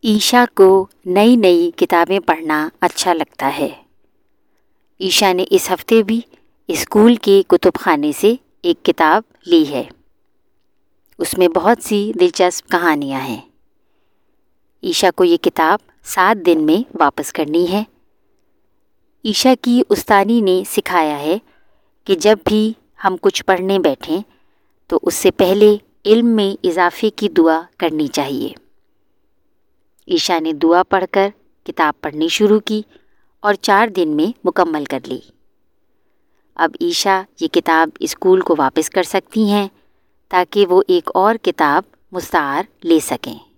ईशा को नई नई किताबें पढ़ना अच्छा लगता है। ईशा ने इस हफ्ते भी स्कूल के कुतुबखाने से एक किताब ली है। उसमें बहुत सी दिलचस्प कहानियाँ हैं। ईशा को ये किताब 7 दिन में वापस करनी है। ईशा की उस्तानी ने सिखाया है कि जब भी हम कुछ पढ़ने बैठें तो उससे पहले इल्म में इजाफे की दुआ करनी चाहिए। ईशा ने दुआ पढ़कर किताब पढ़नी शुरू की और 4 दिन में मुकम्मल कर ली। अब ईशा ये किताब स्कूल को वापस कर सकती हैं ताकि वो एक और किताब मुस्तार ले सकें।